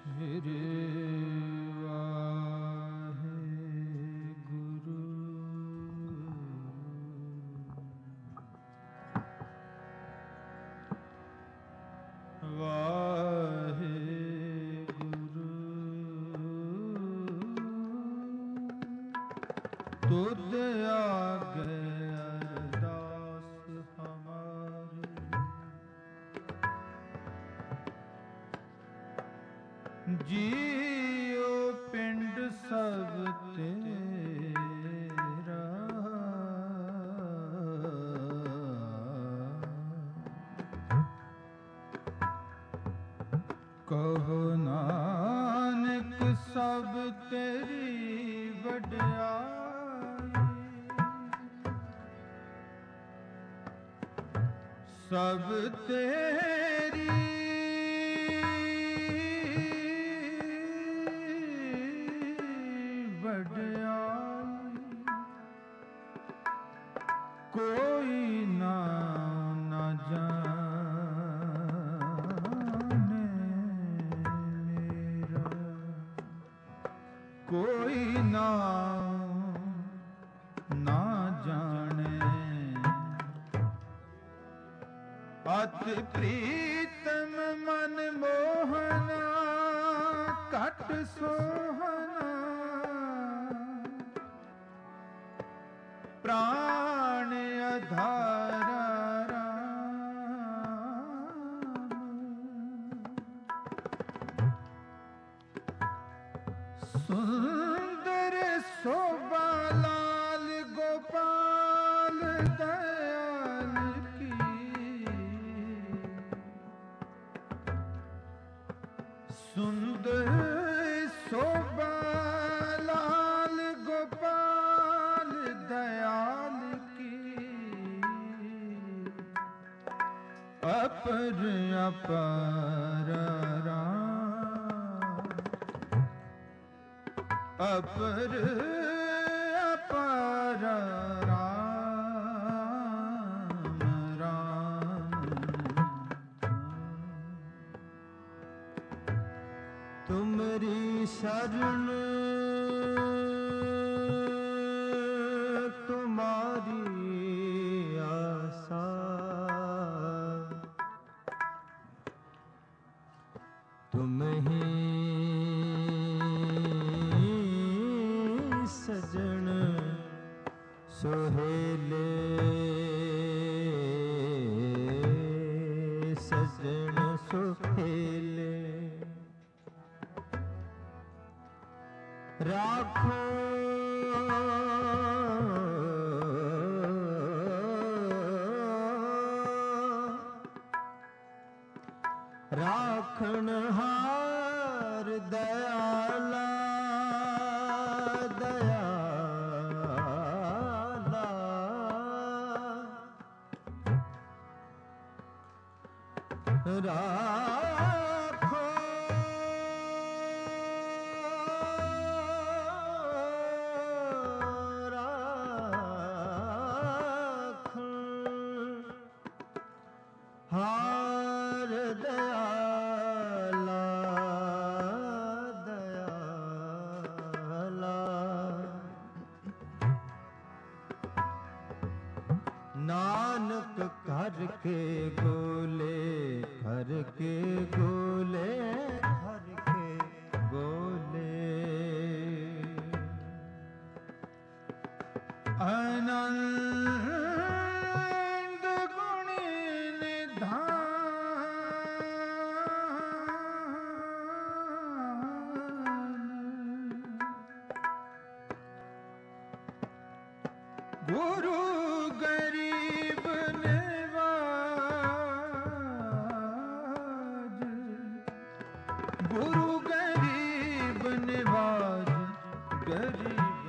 तुद आगे अरदास हमारी, जियो पिंड सब तेरा, कहो नानक सब तेरी वड्याई, सब तेरी वड्याई, कोई ना जाने मेरा, कोई ना जाने। अति प्रीतम मन मोहना कट सोहना, प्राण अधारा राम, सुंदर शोभा लाल गोपाल दयाल की, सुंदर शोभा लाल गोपाल दयाल की, अपर अपार राम, अपर अपार राम राम। तुमरी शरण तुम्हारी आशा, तुम ही सजन सोहेले, सजन सोहेले, राखो राखण हार दयाला, दयाला, राखो राखण हार दयाला, दयाला, नानक घर के गोले, घर के गोले, घर के गोले, आनंद गुणी निधान, गुरु गरीब निवाज, गुरु गरीब निवाज, गरीब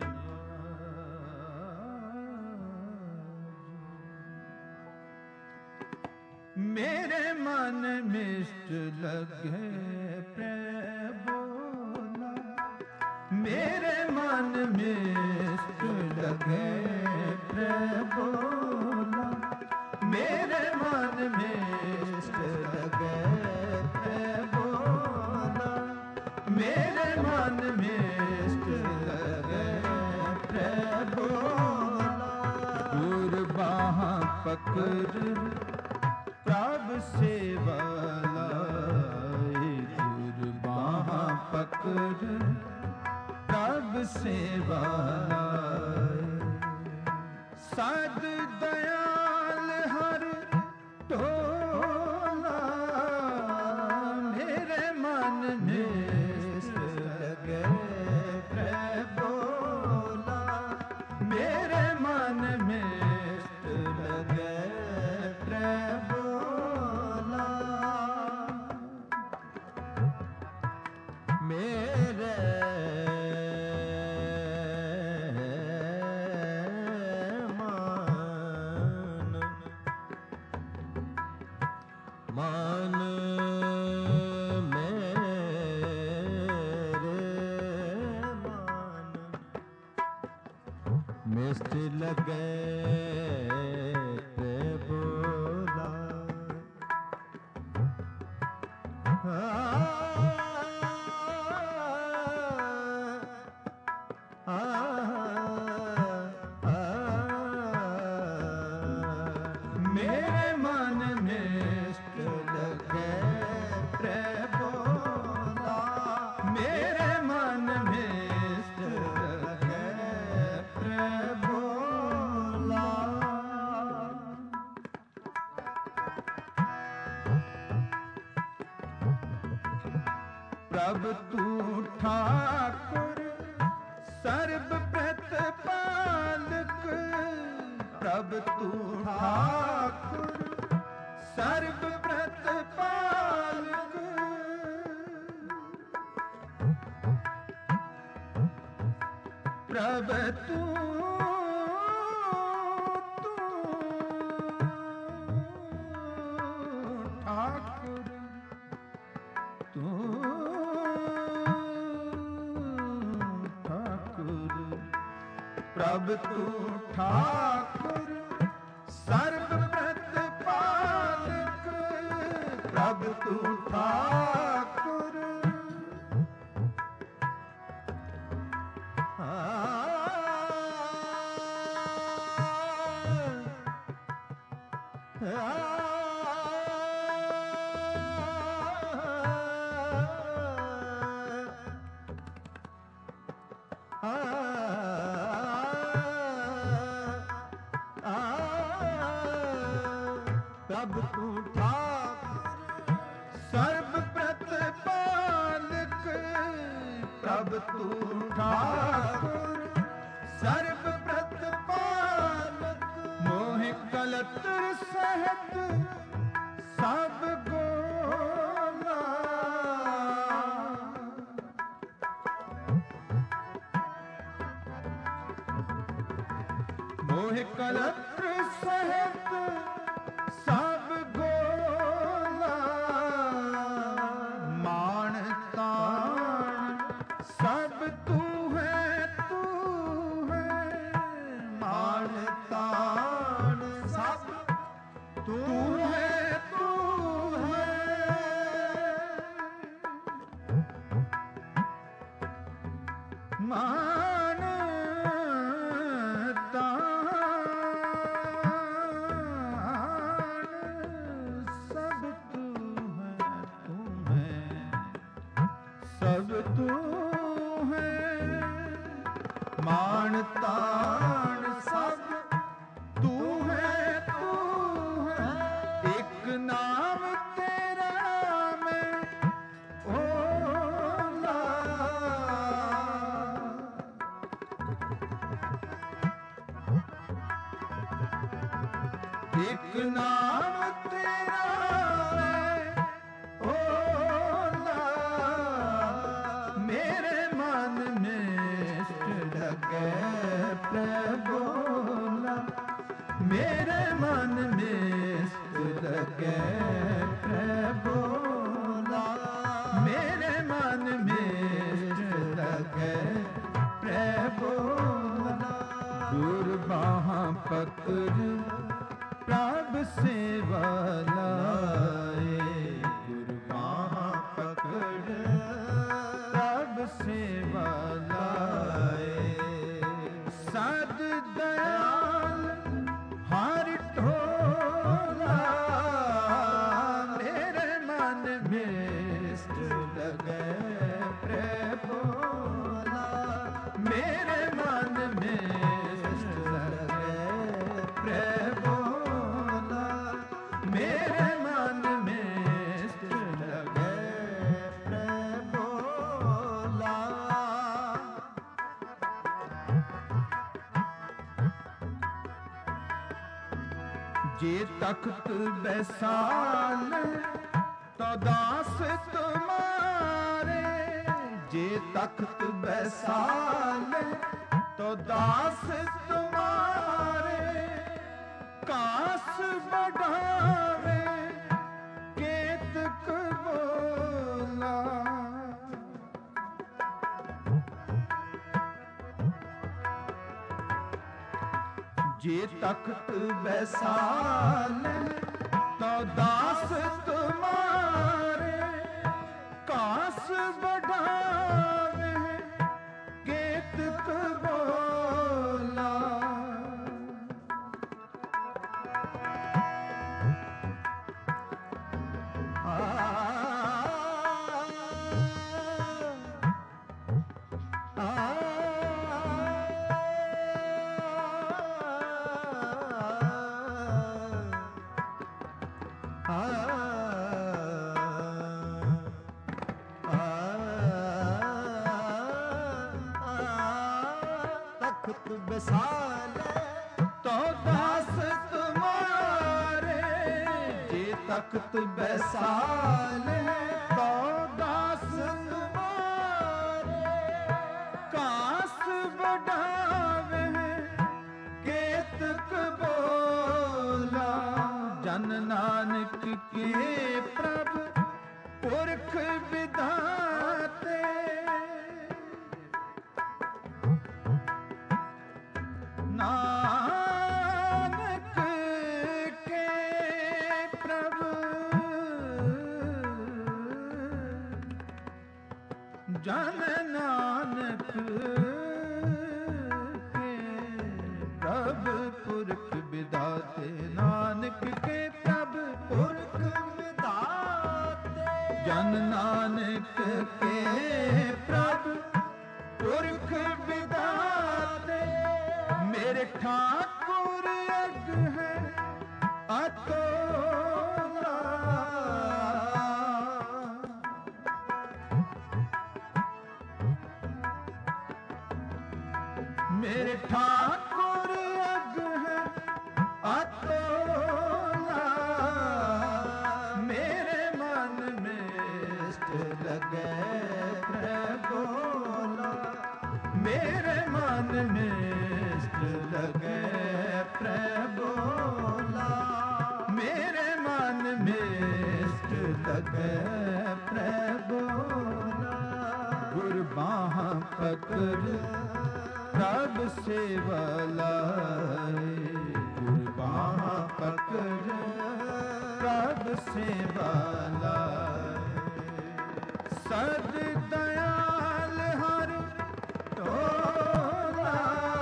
निवाज। मेरे मन मिष्ट लगे प्रेम बोला, मेरे मन मिष्ट लगे प्रेम बोला, मेरे मन मिष्ट लगे प्रेम बोला, पकड़ प्रभ सेवा लाए, गुर बाहाँ पकड़ प्रभ सेवा लाए। सद दयाल हर टोला, मेरे मन में लगे प्रभोला, मेरे मन में लगे प्रभोला। मेरे मान मिष्ट लगे प्रभोला। मेरे मन मिष्ट लगे प्रभोला, मेरे मन मिष्ट लगे प्रभोला। प्रभ तू ठाकुर सर्व प्रतिपालक, प्रभ तू ठाकुर सर्व प्रतिपालक। प्रभ तू ठाकुर, तू ठाकुर, प्रभ तू ठाकुर सर्व प्रतिपालक, प्रभ तू ठाकुर। प्रभ तू ठाकुर सर्व प्रतिपालक, प्रभ तू ठाकुर सर्व प्रतिपालक। मोहि कलत्र सहित सब गोला, मोहि कलत्र सहित सब गोला। मान तान सब तू है, तू है, मान तान सब तू है, तू है। मान सब तू है, मान तान सब तू है, तू है। एक नाम तेरा मैं ओला, एक नाम तेरा मैं ओला। मेरे मन में लगे प्रभोला, मेरे मन में लगे प्रभोला, मेरे मन में लगे प्रभोला। गुर बाहाँ पकड़ प्रभ सेवा लाए, गुर बाहाँ पकड़ प्रभ सेवा लाए। सद दयाल हर भोला, मेरे मन में इष्ट लगे प्रभु भोला, मेरे मन में इष्ट लगे प्रभु भोला, मेरे मन में इष्ट लगे प्रभु भोला। जे तख्त बैसाल तो दास तुम्हारे, जे तख्त बैसाल तो दास तुम्हारे, कास बढ़ावे केतक बोला। जे तख्त बैसाल तो दास तुम्हारे, कास बढ़ावे केतक बोला। तख्त बैसाले तो दास तुम्हारे, जे तख्त बैसाले तो दास तुम्हारे, कास बढ़ावे केतक बोला। जन नानक के प्रभ पुरख विधाते, नानक के प्रभु जन नानक के प्रभु पुरख विधाते, नानक के प्रभु पुरख विधाते, जन नानक के प्रभु पुरख विधाते। मेरे ठाकुर अग है अतोला, मेरे ठाकुर अग है अतोला, मेरे मन में इष्ट लगे प्रभु भोला, मेरे मन में लगे प्रभु भोला, मेरे मन में इष्ट लगे प्रभु भोला। गुर बाँह पकड़ प्रभ सेवा लाए, गुर बाँह पकड़ प्रभ सेवा लाए। सद दयाल हर टोला,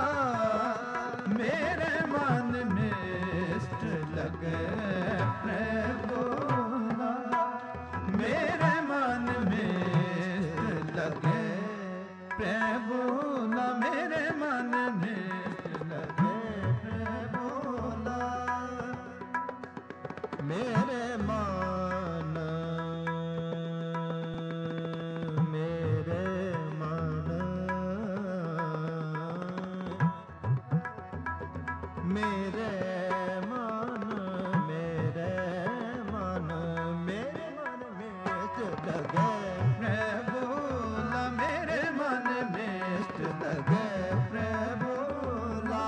मेरे मन में इष्ट लगे प्रभु भोला, मेरे मन में इष्ट लगे प्रभु भोला, मेरे मन में इष्ट लगे प्रभु भोला। मेरे मन, मेरे मन, मेरे मन, मेरे मन, मेरे मन में इष्ट लगे प्रभु भोला, मेरे मन में इष्ट लगे प्रभु भोला।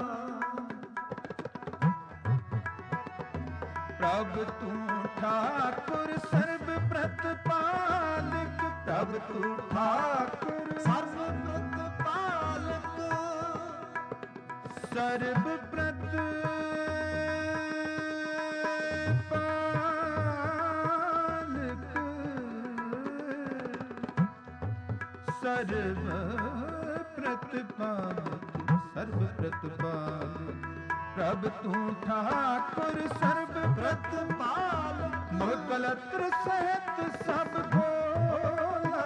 प्रभु तू ठाकुर सर्व प्रतिपालक, प्रभु तू ठाकुर सर्व प्रतिपालक, सर्व प्रतिपालक, सर्व प्रतिपालक, सर्व प्रतिपालक। प्रभ तू ठाकुर सर्ब प्रतपाल मोह कलत्र सहित सब भोला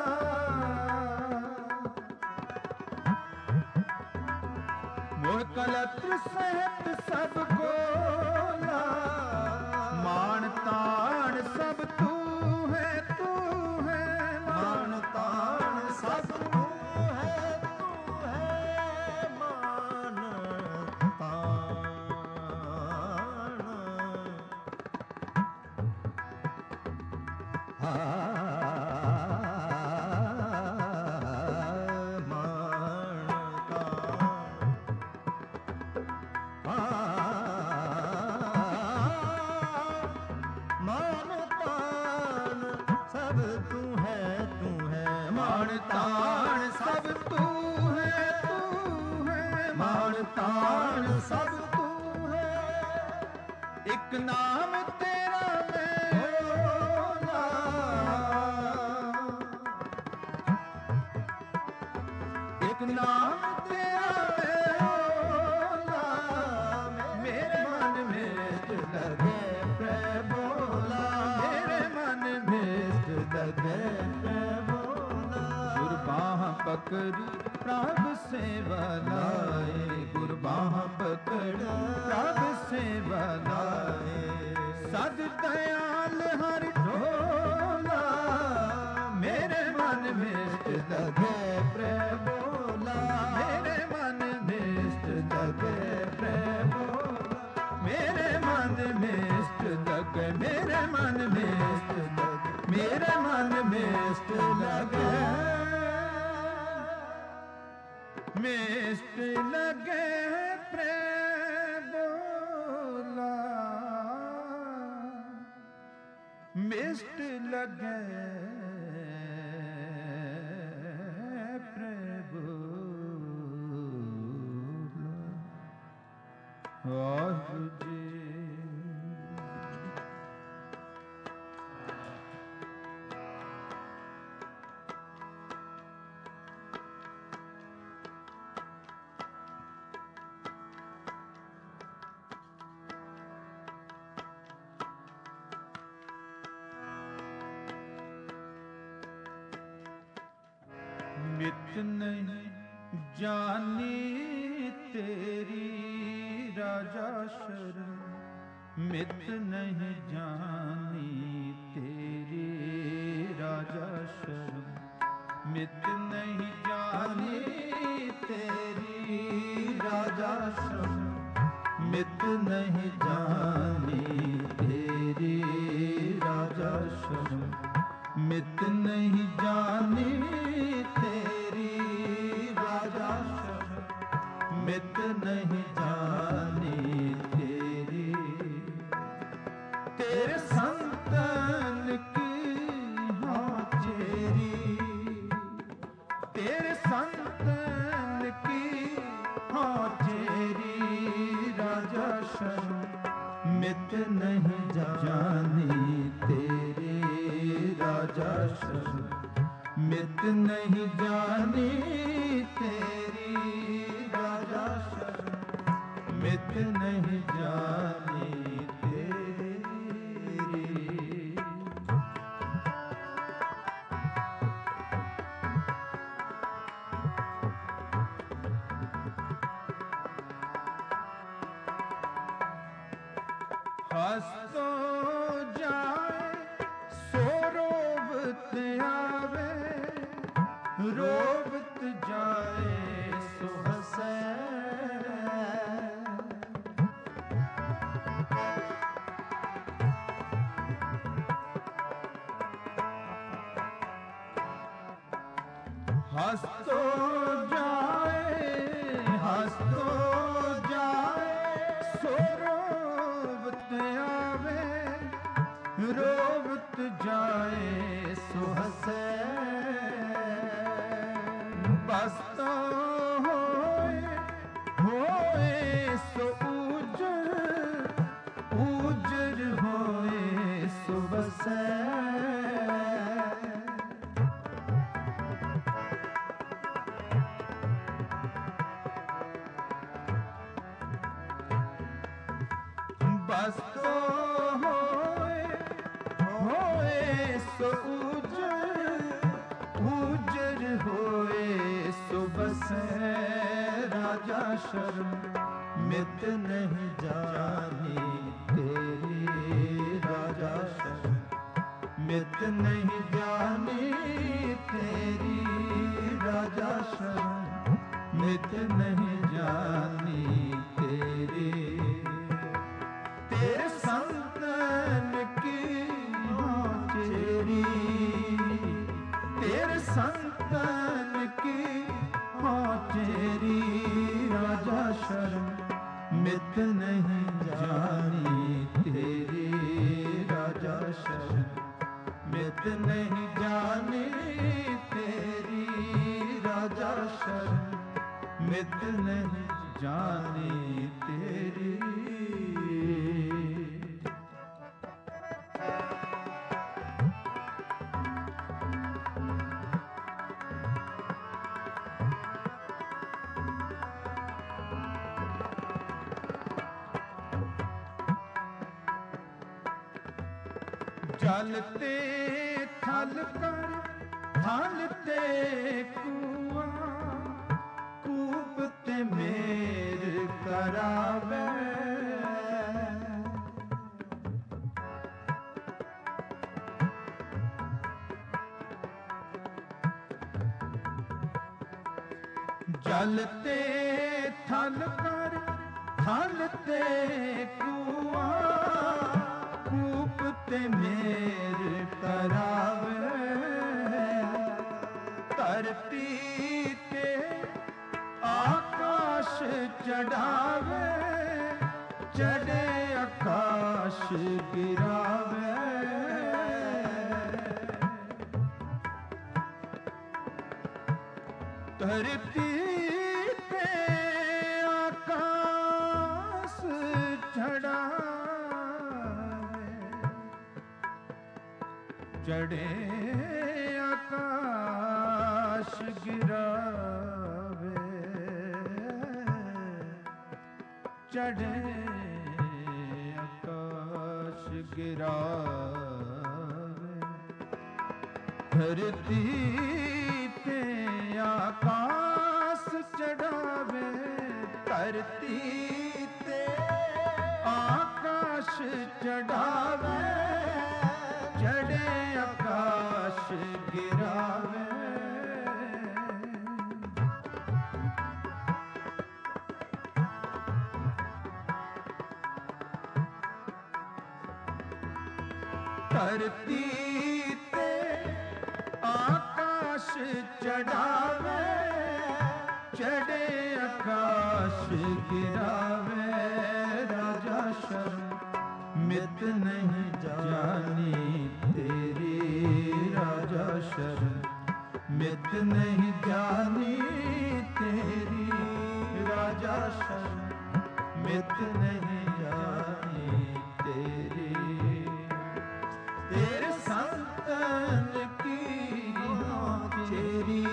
मोह कलत्र सहित सब भोला मान तान सब तू है मान तान सब तू है मान तान एक नाम तेरा मेरा एक नाम तेरा मेरा मेरे मन में लगे प्रभोला मेरे मन में लगे प्रभोला गुरबाह पकड़ प्रभ सेवा लाए गुरबाह पकड़ प्रभ सेवा लाए सद दयाल हर ढोला मेरे मन में लगे प्रभोला मेरे मन में लगे प्रभोला मेरे मन में लगे मेरे मन में लगे मेरे मन में लगे मिष्ट लगे प्रभोला मिष्ट लगे प्रभोला वाहिगुरु जी मित नहीं जानी तेरी राजा शरण मित नहीं जानी तेरी राजा शरण मित नहीं जानी तेरी राजा शरण मित नहीं जानी तेरी राजा शरण मित नहीं जानी तेरी राजा शरण मित नहीं जानी तेरी तेरे संतन की हाजेरी तेरे संतन की हाजेरी राजा शरण मित नहीं जानी तेरी राजा शरण मित नहीं जानी तेरी राजा शरण मित नहीं जानी तेरी हंसो जाए सो रोबत आवे रोबत जाए सो हंसे हंसो जाए सो रोबत आवे रोबत जाए सो हंसे बस तो होए सो ऊजर होए सो बसे ਬਸਤੋ ਹੋਏ ਸੋ ਊਜਰ ਹੋਏ ਸੋ ਬਸੈ ਰਾਜਾ ਸ਼ਰਮ ਮਿਤ ਨਹੀਂ ਜਾਣੀ ਤੇਰੀ ਰਾਜਾ ਸ਼ਰਮ ਮਿਤ ਨਹੀਂ ਜਾਣੀ ਤੇਰੀ ਰਾਜਾ ਸ਼ਰਮ ਮਿਤ ਨਹੀਂ ਜਾਣੀ ਤੇਰੀ ਤੇਰੇ ਸੰਤਨ ਕੀ ਚੇਰੀ ਤੇਰੇ ਸੰਤਨ ਕੀ ਚੇਰੀ ਰਾਜਾ ਸ਼ਰਮ ਮਿਤ ਨਹੀਂ ਜਾਣੀ ਤੇਰੀ ਰਾਜਾ ਸ਼ਰਮ ਮਿਤ ਨਹੀਂ ਜਾਣੀ ਤੇਰੀ ਰਾਜਾ ਸ਼ਰਮ ਮਿਤ ਨਹੀਂ ਜਾਣੀ ਤੇਰੀ ਜਲ ਤੇ ਥਲ ਕਰ ਥਲ ਤੇ ਕੂਆ ਕੂਪ ਤੇ ਮੇਰ ਕਰਾਵੇ ਜਲ ਤੇ ਥਲ ਕਰ ਥਲ ਤੇ ਕੂਆ ਕੂਪ ਤੇ ਮੇਰ ਕਰਾਵੇ ਧਰਤੀ ਤੇ ਆਕਾਸ਼ ਚੜਾਵੇ ਚੜੇ ਆਕਾਸ਼ ਗਿਰਾਵੇ ਧਰਤੀ ਤੇ ਆਕਾਸ਼ ਚੜਾਵੇ ਚੜੇ ਆਕਾਸ਼ ਗਿਰਾਵੇ ਚੜੇ ਆਕਾਸ਼ ਗਿਰਾਵੇ ਧਰਤੀ ਤੇ ਆਕਾਸ਼ ਚੜਾਵੇ ਧਰਤੀ ਤੇ ਆਕਾਸ਼ ਚੜਾਵੇ ਚੜੇ ਆਕਾਸ਼ ਗਿਰਾਵੇ ਧਰਤੀ ਤੇ ਆਕਾਸ਼ ਚੜਾਵੇ ਚੜੇ ਆਕਾਸ਼ ਗਿਰਾਵੇ ਰਾਜਾ ਸ਼ਰਮ ਮਿਤ ਨਹੀਂ ਜਾਣੀ ਤੇਰੀ ਰਾਜਾ ਸ਼ਰਮ ਮਿਤ ਨਹੀਂ ਜਾਣੀ ਤੇਰੀ ਰਾਜਾ ਸ਼ਰਮ ਮਿਤ ਨਹੀਂ ਜਾਣੀ ਤੇਰੀ ਤੇਰੇ ਸੰਤਨ ਕੀ ਚੇਰੀ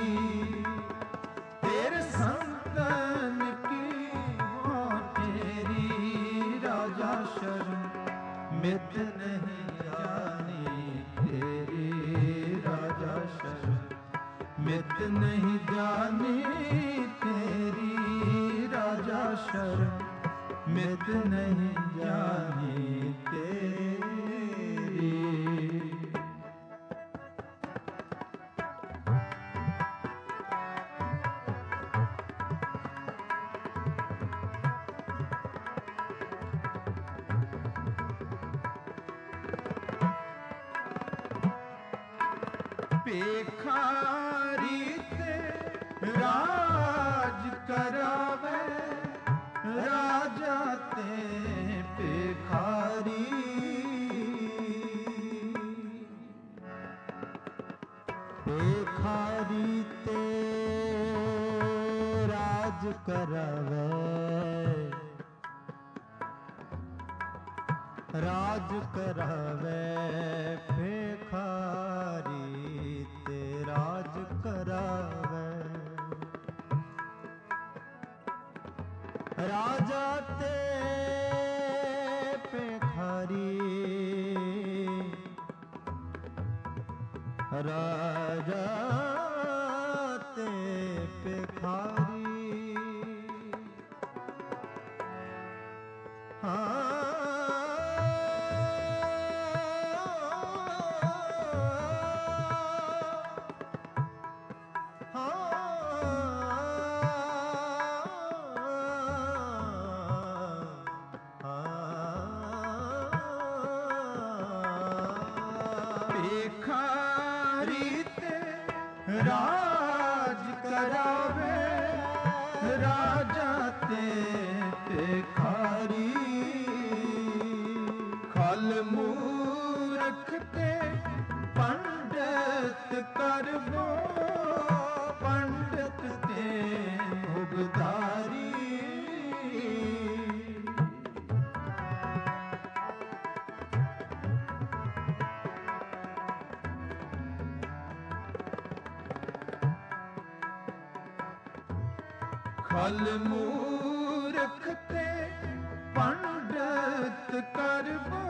ਤੇਰੇ ਸੰਤਨ ਕੀ ਤੇਰੀ ਰਾਜਾ ਸ਼ਰਮ ਮਿਤ ਨਹੀਂ ਜਾਣੀ ਤੇਰੀ ਰਾਜਾ ਸ਼ਰਮ ਮਿਤ ਨਹੀਂ ਜਾਣੀ ਤੇਰੀ ਰਾਜਾ ਸ਼ਰਮ ਮਿਤ ਨਹੀਂ ਜਾਣੀ ਤੇਰੀ ਭੇਖਾਰੀ ਤੇ ਰਾਜ ਕਰਾਵੇ ਰਾਜਾ ਤੇ ਭੇਖਾਰੀ ਭੇਖਾਰੀ ਤੇ ਰਾਜ ਕਰਾਵੇ ਰਾਜ ਕਰਾਵੇ ਭੇਖਾਰੀ ਤੇ ਰਾਜ ਕਰਾਵੇ ਰਾਜਾ ਤੇ राजा ते भिखारी। हाँ राज करावे राजा ते भिखारी। खल मूरख ते पंडित करबो पंडित ते उगधारी। खल मूरख ते पंडित करबो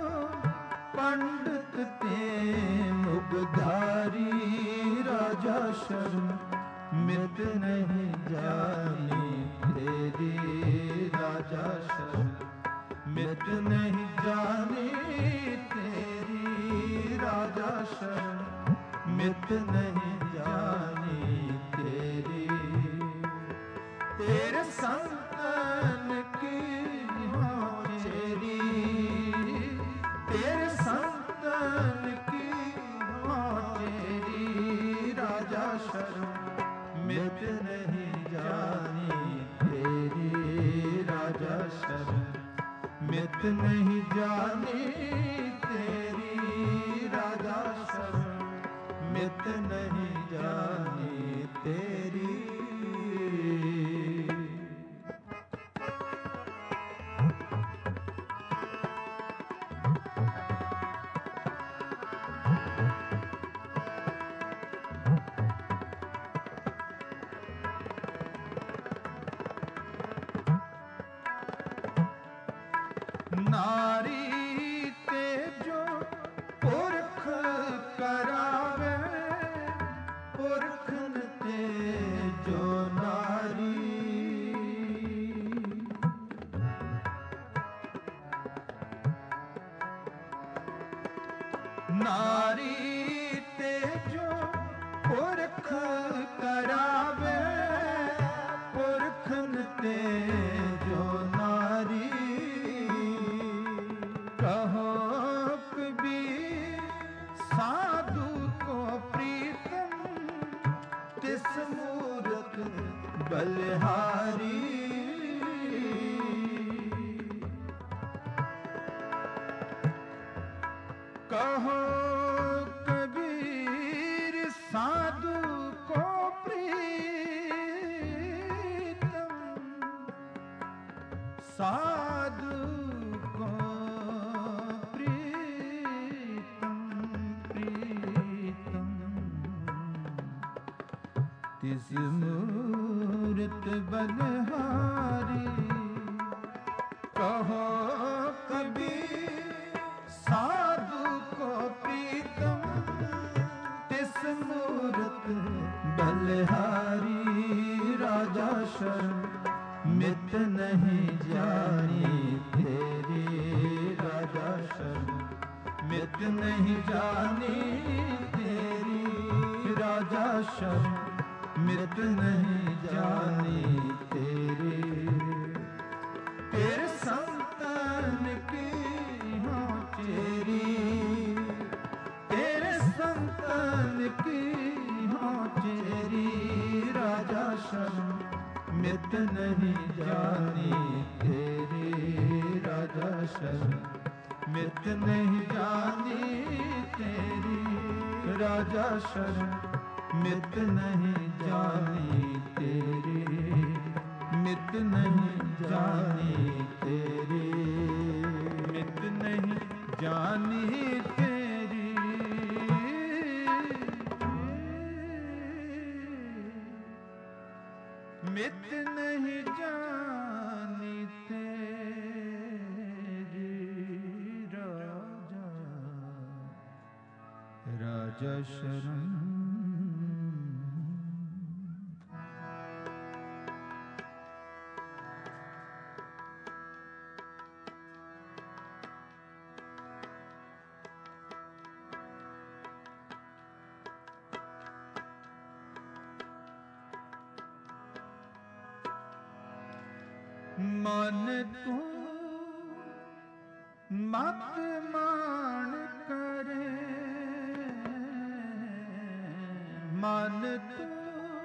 पंडित ते मुगधारी। राजा शर्म मित नहीं जानी तेरी। राजा शर्म मित नहीं जानी तेरी। राजा शर्म मित नहीं जानी तेरी। तेरे संतन की हो चेरी। तेरे संतन की हो चेरी। राजा शर्म मित नहीं जानी तेरी। राजा शर्म मित नहीं जानी तेरी। राजा शर्म मित नहीं जानी तेरी। नारी ते जो पुरख करावे पुरखन ते जो नारी। नारी ते जो पुरख करावे पुरखन ते जो नारी। कहो कबीर साधु को प्रीतम तिस मूरख बलिहारी। कहो कबीर साधु को प्रीतम साधु को तिस मूरत बलिहारी। कहो कबीर साधु को प्रीतम तिस मूरत बलिहारी। राजा शर्म मित नहीं जानी तेरी। राजा शर्म मित नहीं जानी तेरी। राजा शर्म मित नहीं जानी तेरी। तेरे संतन की हो चेरी। तेरे संतन की हो चेरी। राजा शर्म मित नहीं जानी तेरी। राजा शर्म मित नहीं जानी तेरी। राजा शर्म मित नहीं जानी तेरी। मित नहीं जानी तेरी। मित नहीं जानी तेरी। मित नहीं जानी तेरी। राजा ਰਾਜਾ ਸ਼ਰਨ। ਮਨ ਤੂੰ ਮਤ ਮਾਣ ਕਰੇ, ਮਨ ਤੂੰ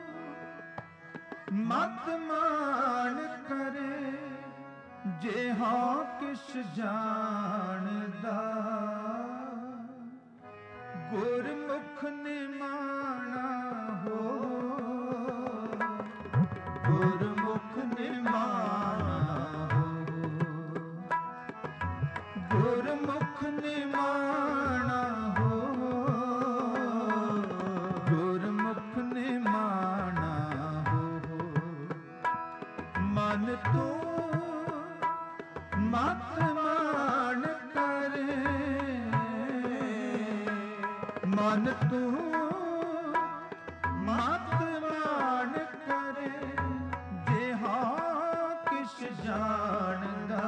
ਮਤ ਮਾਣ ਕਰੇ, ਜੇ ਹਾਂ ਕਿਛ ਜਾਣਦਾ ਗੁਰਮੁਖ ਨਿਮਾਣਾ ਹੋ, ਗੁਰਮੁਖ ਨਿਮਾਣਾ ਹੋ, ਗੁਰਮੁਖ ਨਿਮਾਣਾ ਹੋ, ਗੁਰਮੁਖ ਨਿਮਾਣਾ ਹੋ। ਮਨ ਤੂੰ ਮਤ ਮਾਣ ਕਰੇ, ਮਨ ਤੂੰ ਮਤ ਮਾਣ ਕਰੇ, ਜੇ ਹਾਂ ਕਿਛ ਜਾਣਦਾ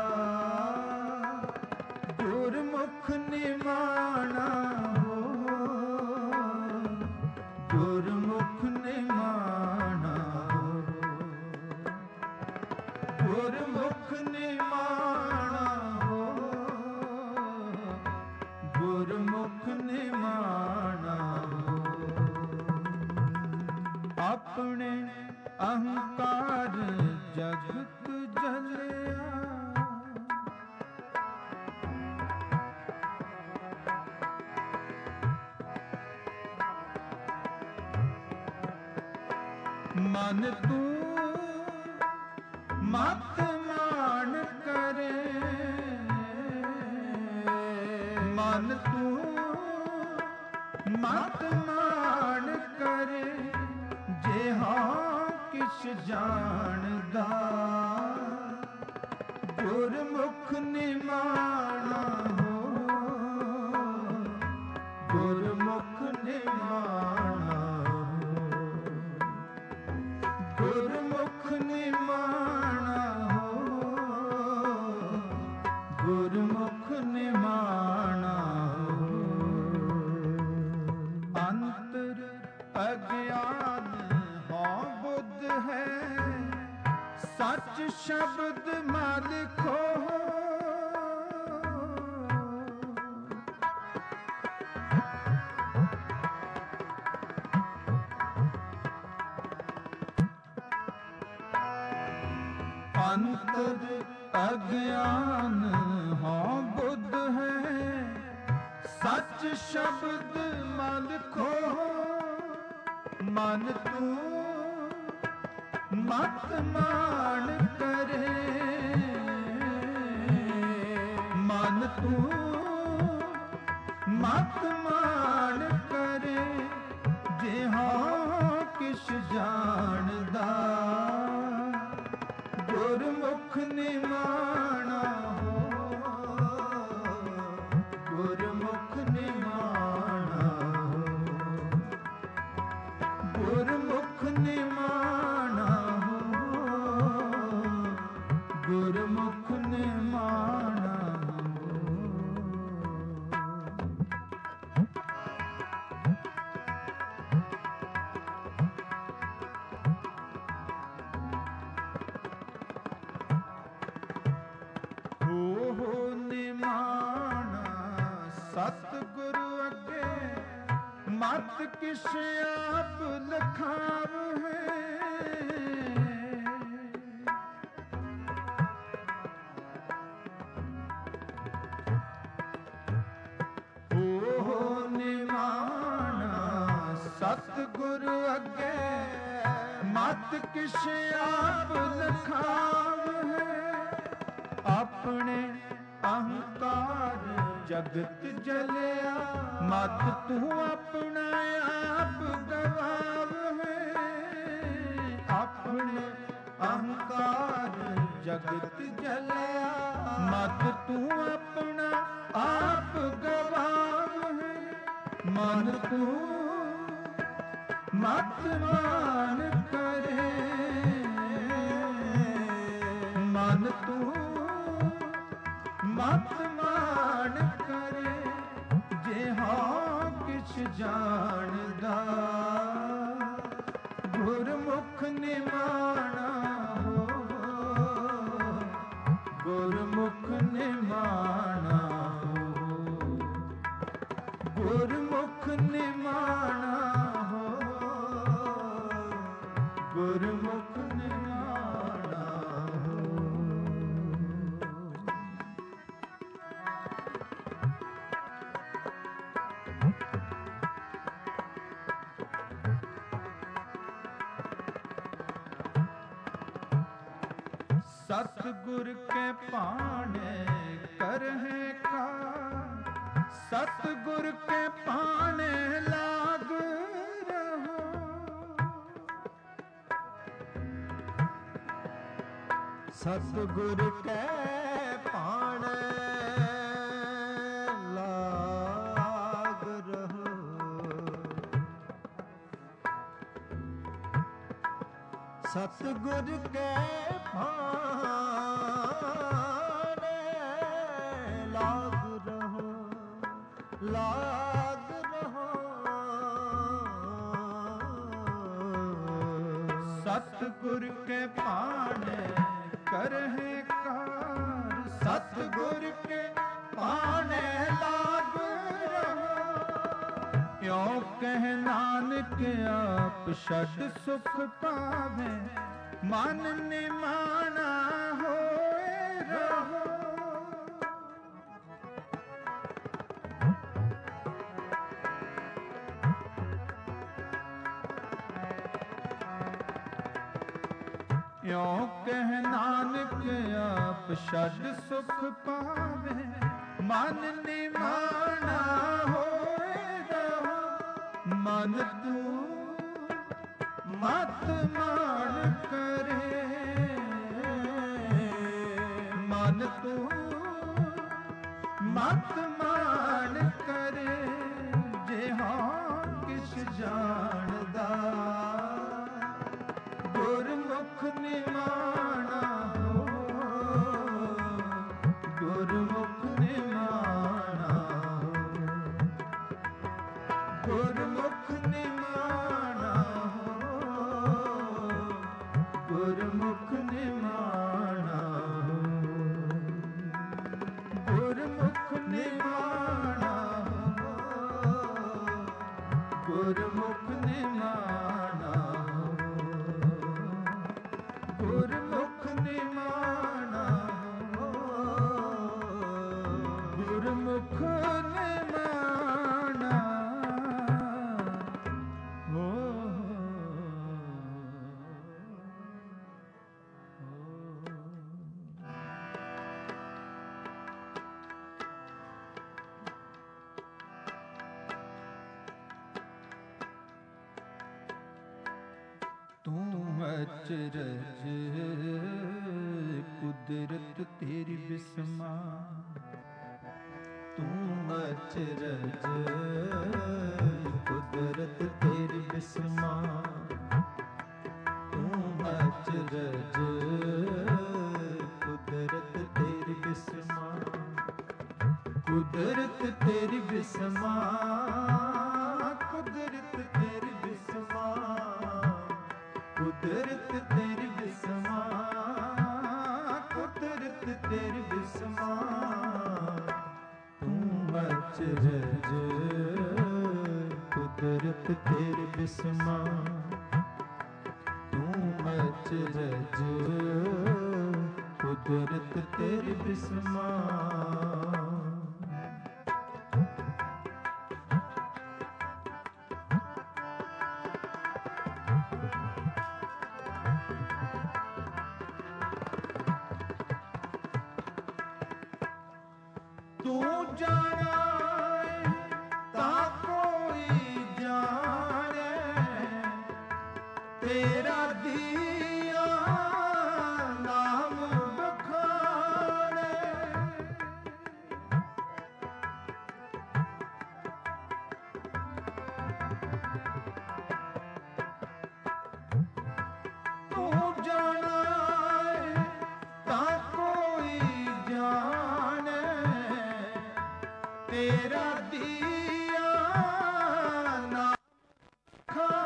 ਗੁਰਮੁਖ ਨਿਮਾਣਾ ਹੋ, ਗੁਰਮੁਖ ਨਿਮਾਣਾ ਹੋ, ਗੁਰਮੁਖ ਨਿਮਾਣਾ ਹੋ, ਗੁਰਮੁਖ ਨਿਮਾਣਾ ਹੋ। ਆਪਣੇ ਅਹੰਕਾਰ ਜਗਤ ਜਲਿਆ, ਮਨ ਤੂੰ ਮਤ ਮਾਣ ਕਰੇ, ਮਨ ਤੂੰ ਮਤ ਮਾਣ ਕਰੇ, ਜੇ ਹਾਂ ਕਿਛ ਜਾਣਦਾ ਗੁਰਮੁਖ ਨਿਮਾਣਾ ਹੋ, ਗੁਰਮੁਖ ਨਿਮਾਣਾ ਹੋ, ਗੁਰਮੁਖ ਨਿਮਾਣਾ ਹੋ, ਗੁਰਮੁਖ ਨਿਮਾਣਾ ਹੋ। ਅੰਤਰ ਅਗਿਆਨ ਹਉ ਬੁੱਧ ਹੈ, ਸੱਚ ਸ਼ਬਦ ਮਾਲਿਕੋ, ਅੰਤਰ ਅਗਿਆਨ ਹਉ ਬੁੱਧ ਹੈ, ਸੱਚ ਸ਼ਬਦ ਮਾਲਿਕੋ। ਮਨ ਤੂੰ ਮਤ ਮਾਣ ਕਰੇ, ਮਨ ਤੂੰ ਮਤ ਮਾਣ ਕਰੇ, ਜੇ ਹਾਂ ਕਿਛ ਜਾਣਦਾ ਗੁਰਮੁਖ ਨਿਮਾਣਾ ਹੋ, ਗੁਰਮੁਖ ਨਿਮਾਣਾ ਹੋ, ਗੁਰਮੁਖ ਨਿਮਾਣਾ ਹੋ, ਗੁਰਮੁਖ ਨਿਮਾਣਾ ਹੋ। ਹੋ ਨਿਮਾਣਾ ਸਤਿਗੁਰੂ ਅੱਗੇ, ਮਤ ਕਿਛ ਆਪ ਲਖਾਵ ਹੈ, ਹੋ ਨਿਮਾਣਾ ਸਤਿਗੁਰੂ ਅੱਗੇ, ਮਤ ਕਿਛ ਆਪ ਲਖਾਵ ਹੈ। ਆਪਣੇ ਅਹੰਕਾਰ ਜਗਤ ਜਲਿਆ, ਮਤ ਤੂੰ ਆਪਣਾ ਆਪ ਗਵਾਵ ਹੈ। ਆਪਣੇ ਅਹੰਕਾਰ ਜਗਤ ਜਲਿਆ, ਮਤ ਤੂੰ ਆਪਣਾ ਆਪ ਗਵਾਵ ਹੈ। ਮਨ ਤੂੰ ਮਤ ਮਾਨ ਕਰੇ, ਮਨ ਤੂੰ ਮਤ ਮਾਨ ਕਰੇ, ਜੇ ਹਾਂ ਕਿਛ ਜਾਣਦਾ ਗੁਰਮੁਖ ਨਿਮਾਣਾ ਹੋ, ਗੁਰਮੁਖ ਨਿਮਾਣਾ ਹੋ, ਗੁਰਮੁਖ ਨਿਮਾਣਾ ਹੋ, ਗੁਰਮੁਖ ਨਿਮਾਣਾ ਹੋ। सतगुर के पाने करहे का, सतगुर के पाने लाग रहो, सतगुर के पाने लाग रहो, सतगुर के पाने लाग रहो, लाग रहो, सतगुर के पाने करहे कार, सतगुर के पाने लाग रहो, यों कह नानक आप छड सुख पावे, मन निमाना होए रहो। यों कह नानक आप छड सुख पावे, मन निमाना होए रहो, मन तू मत मान करे, मन तू मत मान करे, जे हाँ किछ जानदा गुरमुख निमाना हो, गुरमुख निमाना हो, गुरमुख निमाना हो, गुरमुख निमाना हो, गुरमुख निमाना हो, गुरमुख निमाना हो, गुरमुख निमाना हो, गुरमुख निमाना हो। तू अचरज कुदरत तेरी बिस्मा, तू अचरज कुदरत तेरी बिस्मा, तू अचरज कुदरत तेरी बिस्मा, कुदरत तेरी बिस्मा, कुदरत तेरी बिस्मा, कुदरत तेरी बिस्मा, कुदरत तेरी बिस्मा, तू अचरज कुदरत तेरी बिस्मा, तू अचरज कुदरत तेरी बिस्मा। तू जाना ता कोई जाने, तेरा दिया नाम बखाने, ਤੇਰਾ ਦੀਆ ਨਾਮ ਖਾਣੇ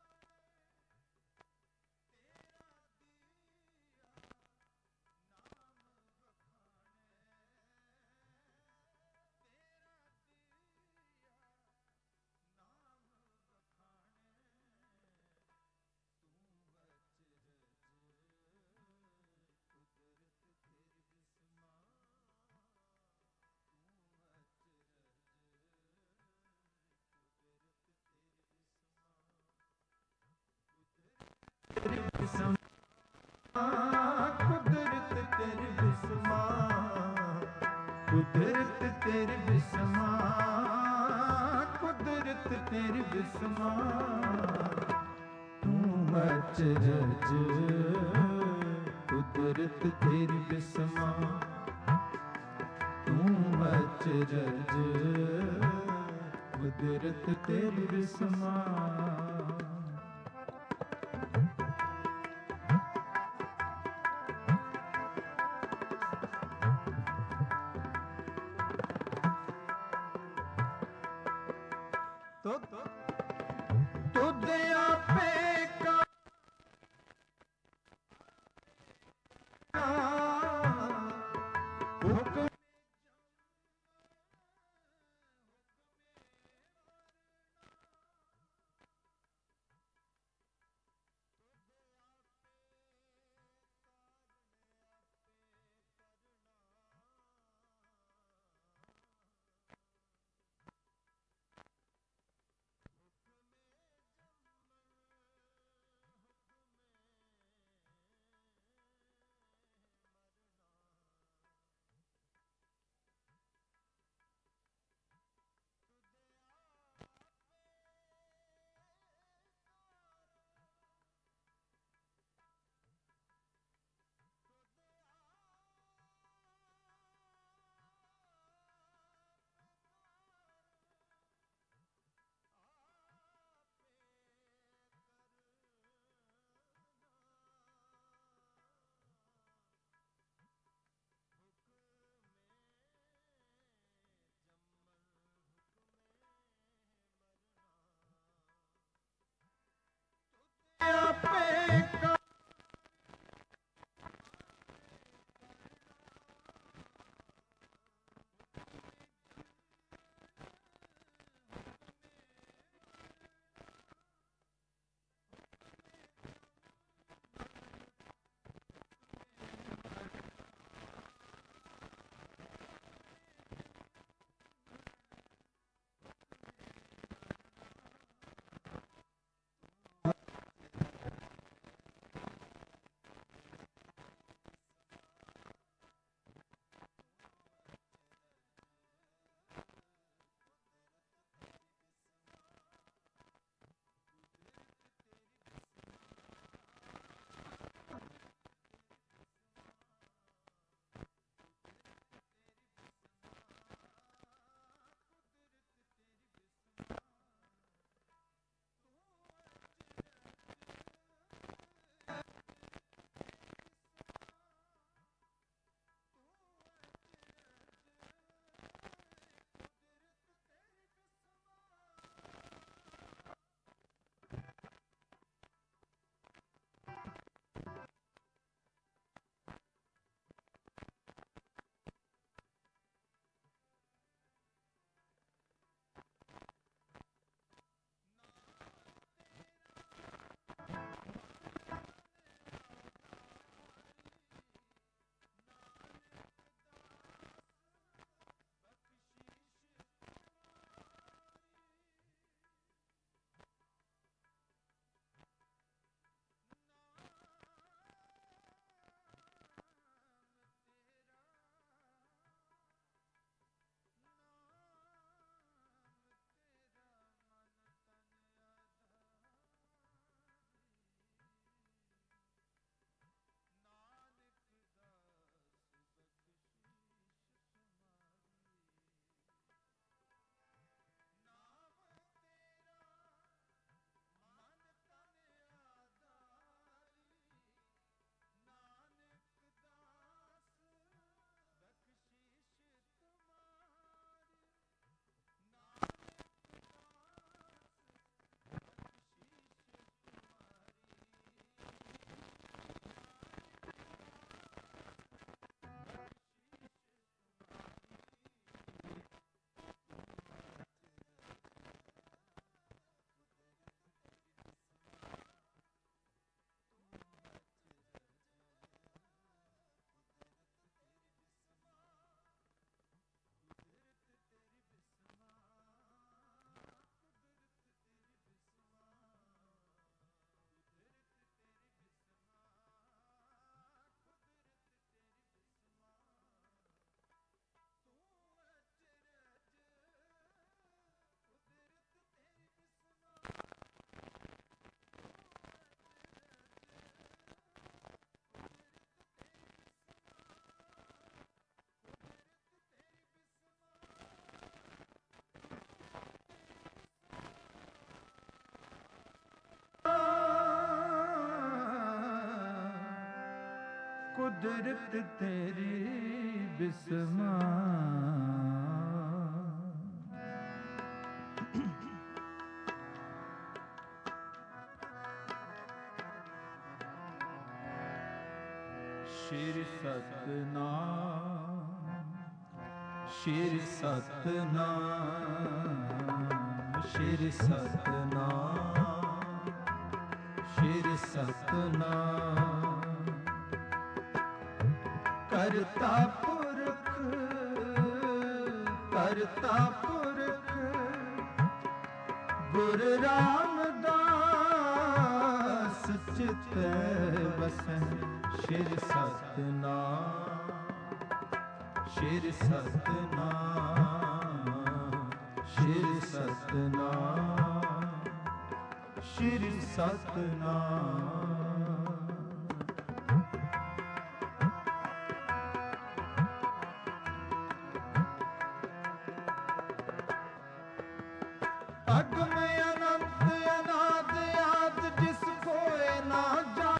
ਕੁਦਰਤ ਤੇਰੀ ਬਿਸਮਾ ਕੁਦਰਤ ਤੇਰੀ ਬਿਸਮਾ ਕੁਦਰਤ ਤੇਰੀ ਬਿਸਮਾ ਤੂੰ ਅਚਰਜ ਕੁਦਰਤ ਤੇਰੀ ਬਿਸਮਾ ਤੂੰ ਅਚਰਜ ਕੁਦਰਤ ਤੇਰੀ ਬਿਸਮਾ ਤੁਧ ਆਪੇ ਕਾ ਹੁਕਮ ਕੁਦਰਤ ਤੇਰੀ ਬਿਸਮਾ। ਸ਼੍ਰੀ ਸਤਨਾਮ ਸ਼੍ਰੀ ਸਤਨਾਮ ਸ਼੍ਰੀ ਸਤਨਾਮ ਸ਼੍ਰੀ ਸਤਨਾਮ। ਕਰਤਾ ਪੁਰਖ ਕਰਤਾ ਪੁਰਖ ਗੁਰ ਰਾਮਦਾਸ ਚਿਤੈ ਵਸੈ। ਸ਼੍ਰੀ ਸਤਨਾਮ ਸ਼੍ਰੀ ਸਤਨਾਮ ਸ਼੍ਰੀ ਸਤਨਾਮ ਸ਼੍ਰੀ ਸਤਨਾਮ। ਅਗਮ ਅਨੰਤ ਅਨਾਦ ਆਦ ਜਿਸ ਕੋਇ ਨਾ ਜਾ।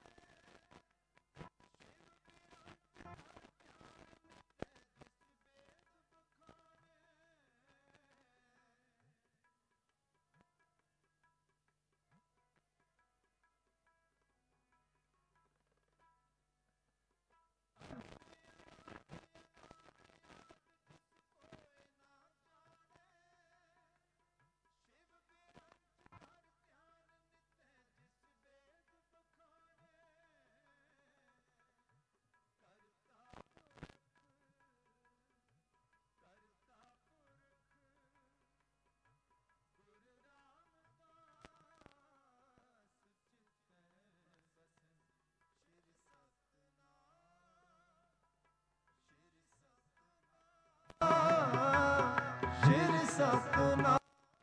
ਸ਼੍ਰੀ ਸਤਨਾਮ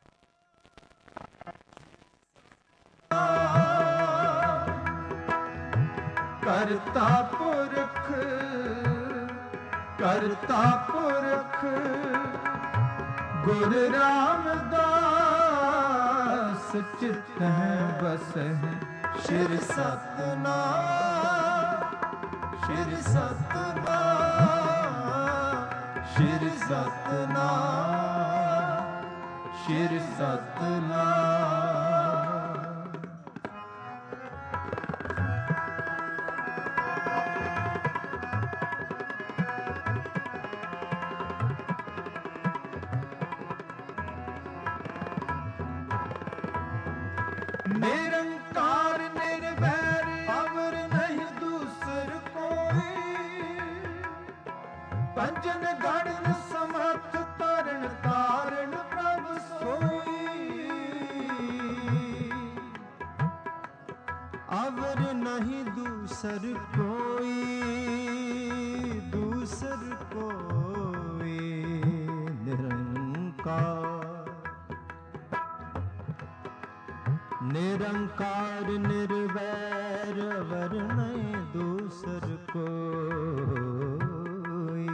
ਕਰਤਾ ਪੁਰਖ ਕਰਤਾ ਪੁਰਖ ਗੁਰ ਰਾਮਦਾਸ ਚਿਤੈ ਵਸੈ। ਸ਼੍ਰੀ ਸਤਨਾਮ ਸ਼੍ਰੀ ਸਤਨਾਮ ਸ਼੍ਰੀ ਸਤਨਾਮ ਸ਼੍ਰੀ ਸਤਨਾਮ। ਨਿਰੰਕਾਰ ਨਿਰਵੈਰ ਅਵਰ ਨਹੀਂ ਦੂਸਰ ਕੋਈ। ਪੰਜਨ ਗੜਨ ਸਮਰਥ ਤਰਨ ਤਾਰਨ ਪ੍ਰਭ ਸੋਈ। ਅਵਰ ਨਹੀਂ ਦੂਸਰ ਕੋਈ ਦੂਸਰ ਕੋਈ। ਨਿਰੰਕਾਰ ਨਿਰੰਕਾਰ ਨਿਰਵੈਰ ਅਵਰ ਨਹੀਂ ਦੂਸਰ ਕੋਈ।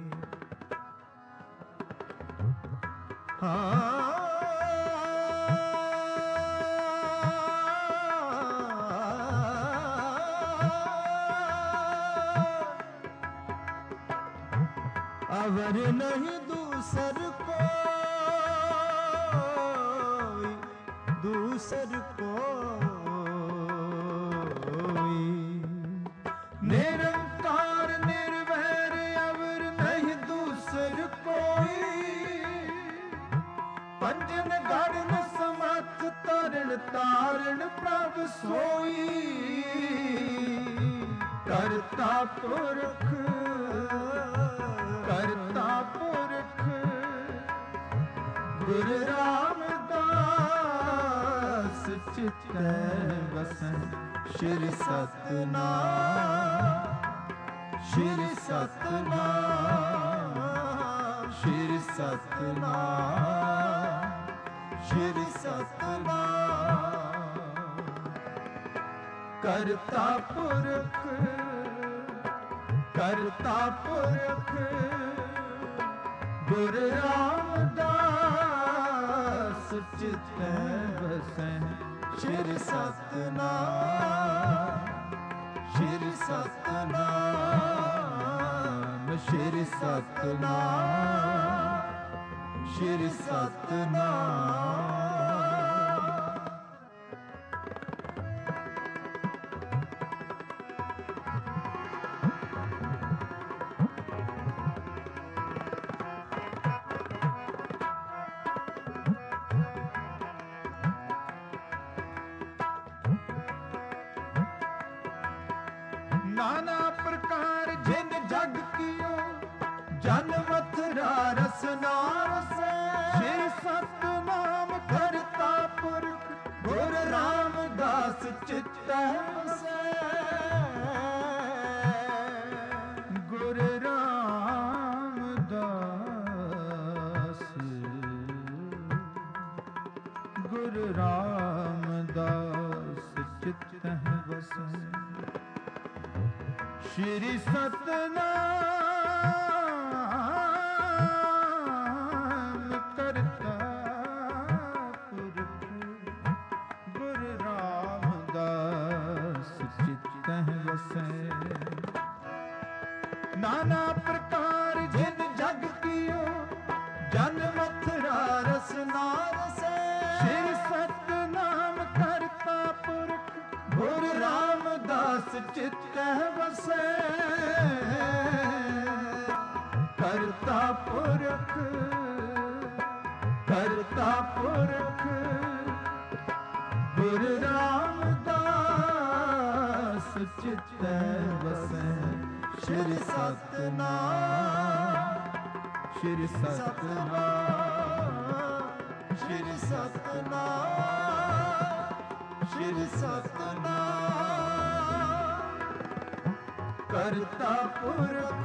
अवर नहीं दूसर कोई दूसर कोई। निरंकार निर्वैर अवर नहीं दूसर कोई। पंजन गड़न समर्थ तरन तारण प्रभ सोई। करता पुरख करता पुरख गुरु रामदास चित्तै वसै। श्री सतनाम श्री सतनाम श्री सतनाम श्री सतनाम। करता पुरख करता पुरख गुरु रामदास चित्तै वसै। श्री सतनाम ਸ਼੍ਰੀ ਸਤਨਾਮ ਸ਼੍ਰੀ ਸਤਨਾਮ ਸ਼੍ਰੀ ਸਤਨਾਮ नाना प्रकार जिन जग कियो जन मथुरा रसना रसै श्री सतनाम करता पुरख गुर रामदास चित्तै वसै गुर रामदास चित्तै वसै श्री सतनाम करता पुरख गुर रामदास चित्तै वसै नाना प्रकार जिन जग कियो जन मथुरा रसना रसै श्री सतनाम करता पुरख गुर रामदास चित्तै वसै करता पुरख गुर रामदास चित्तै वसै श्री सतनाम श्री सतनाम श्री सतनाम श्री सतनाम करता पुरख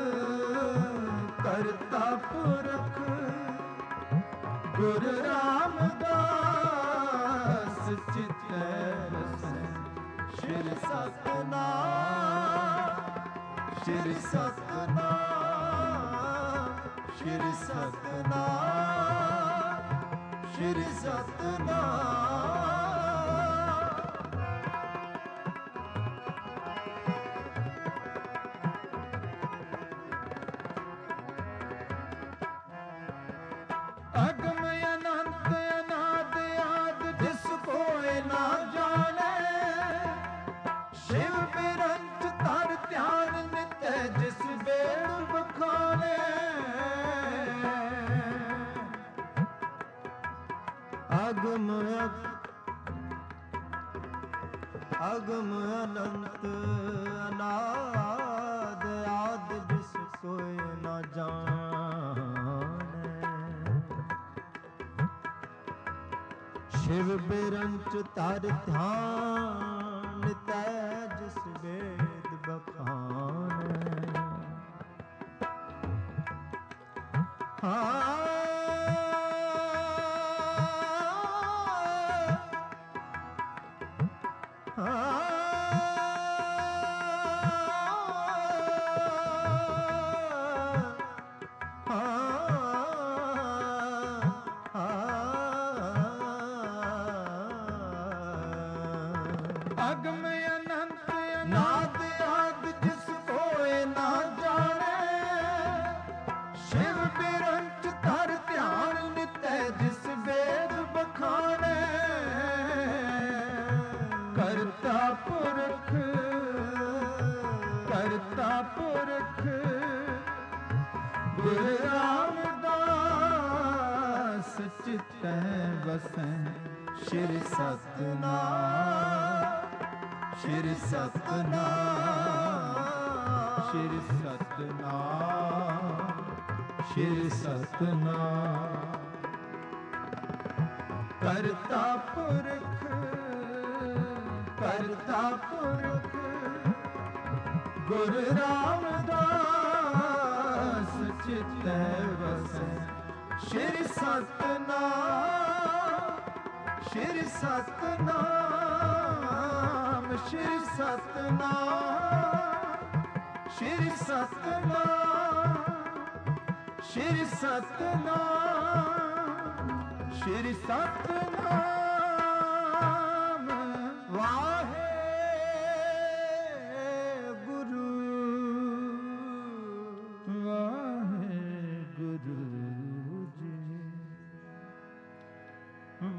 गुर रामदास चित्तै वसै श्री सतनाम श्री सतनाम श्री सतनाम श्री सतनाम अगम अनंत अनाद आद जिस कोय ना जाने शिव बिरंच तर ध्यान नित्य जिस बेड़ बखाने अगम अनंत अनाद आद जिस कोय न जाने शिव बिरंच तर ध्यान तैजिस वेद बखाने अगम अनंत अनाद आद जिस कोय ना जाने शिव बिरंच तर ध्यान नित्य जिस वेद बखाने करता पुरख गुर रामदास चित्तै वसै श्री सतनाम श्री सतनाम श्री सतनाम श्री सतनाम करता पुरख गुर रामदास चित्तै वसै श्री सतनाम श्री सतनाम श्री सतनाम श्री सतनाम श्री सतनाम श्री सतनाम वाहे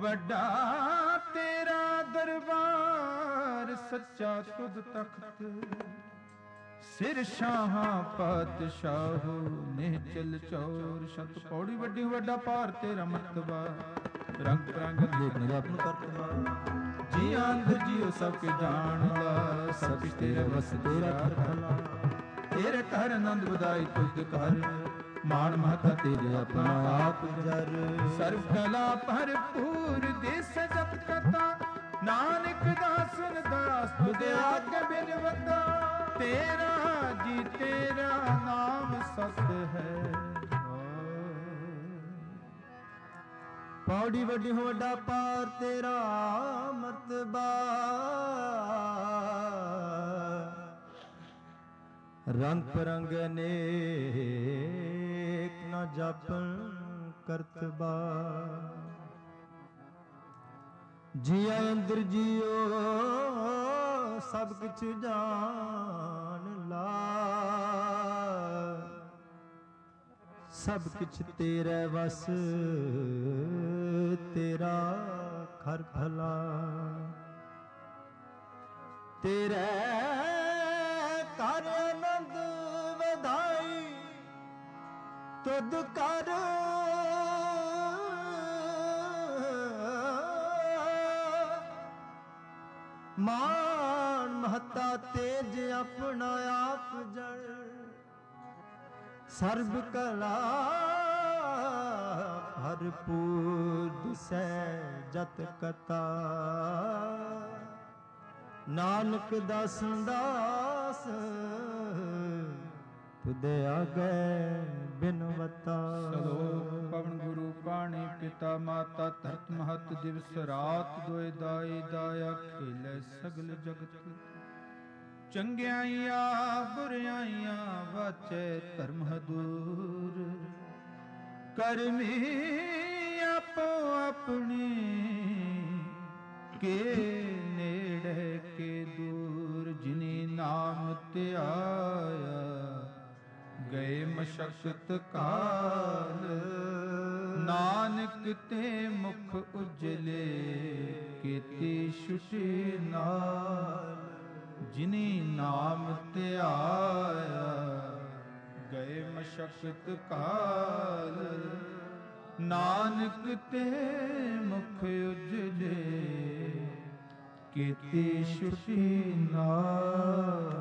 ਵੱਡਾ ਤੇਰਾ ਦਰਬਾਰ ਸੱਚਾ ਤੁਧ ਤਖਤ ਸਿਰ ਸ਼ਾਹਾਂ ਪਾਤਸ਼ਾਹੋ ਨਿਹਚਲ ਚੌਰ ਸ਼ਤ ਪੌੜੀ ਵੱਡੀ ਵੱਡਾ ਭਾਰ ਤੇਰਾ ਮਰਤਬਾ ਰੰਗ ਰੰਗ ਦੇਖ ਨਿਰਾਪਨ ਕਰਤਵਾ ਜੀ ਅੰਦਰ ਜੀਓ ਸਭ ਕੇ ਜਾਣਦਾ ਸਭ ਕੁਛ ਤੇਰੇ ਵਸ ਤੇਰਾ ਘਰ ਤੇਰੇ ਘਰ ਆਨੰਦ ਵਧਾਈ ਤੁਧ ਘਰ ਮਾਣ ਮਹਤਾ ਤੇਰੇ ਆਪਣਾ ਆਪ ਜਰ ਸਰਬ ਕਲਾ ਭਰਪੂਰ ਦੇਸ ਜਪ ਕਤਾ ਨਾਨਕ ਦਾਸਨ ਦਾਸ ਤੁਧ ਆਗੇ ਬਿਨਵਤਾ ਤੇਰਾ ਜੀ ਤੇਰਾ ਨਾਮ ਸਤ ਹੈ ਪੌੜੀ ਵੱਡੀ ਵੱਡਾ ਪਾਰ ਤੇਰਾ ਮਰਤਬਾ ਰੰਗ ਪਰੰਗ ਅਨੇਕ ਨਾ ਜਾਪਨ ਕਰਤਬਾ ਜੀਆ ਅੰਦਰ ਜੀਓ ਸਭ ਕੁਛ ਜਾਣ ਲਾ ਸਭ ਕੁਛ ਤੇਰੇ ਵਸ ਤੇਰਾ ਘਰ ਭਲਾ ਤੇਰੇ ਘਰ ਆਨੰਦ ਵਧਾਈ ਤੁਧ ਕਰ ਮਾਨ ਮਹਤਾ ਤੇਜ ਆਪਣਾ ਆਪ ਜੜ ਸਰਬ ਕਲਾ ਭਰਪੂਰ ਦਿਸੈ ਜਤ ਕਤਾ ਨਾਨਕ ਦਾਸਨ ਦਾਸ ਤੁਦੇ ਆਗੇ ਬਿਨਵਤਾ ਸਲੋਕ ਪਵਨ ਗੁਰੂ ਪਾਣੀ ਪਿਤਾ ਮਾਤਾ ਧਰਤ ਮਹਤ ਦਿਵਸ ਰਾਤ ਦੋਇ ਦਾਈ ਦਾਇਆ ਖੇਲੇ ਸਗਲ ਜਗਤ ਚੰਗਿਆਈਆਂ ਬੁਰਿਆਈਆਂ ਵਾਚੇ ਧਰਮ ਦੂਰ ਕਰਮੀ ਆਪੋ ਆਪਣੀ ਕੇ ਨੇੜੇ ਕੇ ਦੂਰ ਜਿਨੀ ਨਾਮ ਧਿਆਇਆ ਗਏ ਮਸ਼ਕਤ ਕਾਲ ਨਾਨਕ ਤੇ ਮੁਖ ਉਜਲੇ ਕੀਤੀ ਛੁਟੀ ਨਾਲ ਜਿਨੀ ਨਾਮ ਧਿਆਇਆ ਗਏ ਮਸ਼ਕਤ ਕਾਲ ਨਾਨਕ ਤੇ ਮੁਖ ਉਜਲੇ ਕੀਤੀ ਛੁਟੀ ਨਾਲ